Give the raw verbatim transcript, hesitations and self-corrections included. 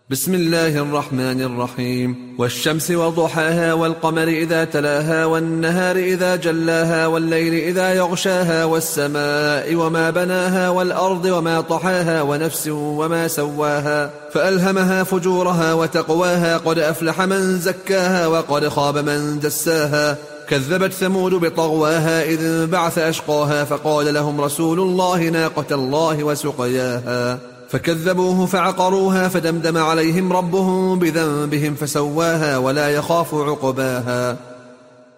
بسم الله الرحمن الرحيم. والشمس وضحاها والقمر إذا تلاها والنهار إذا جلاها والليل إذا يغشاها والسماء وما بناها والأرض وما طحاها ونفس وما سواها فألهمها فجورها وتقواها قد أفلح من زكاها وقد خاب من دساها. كذبت ثمود بطغواها إذ بعث أشقاها فقال لهم رسول الله ناقة الله وسقياها فكذبوه فعقروها فدمدم عليهم ربهم بذنبهم فسواها ولا يخاف عقباها.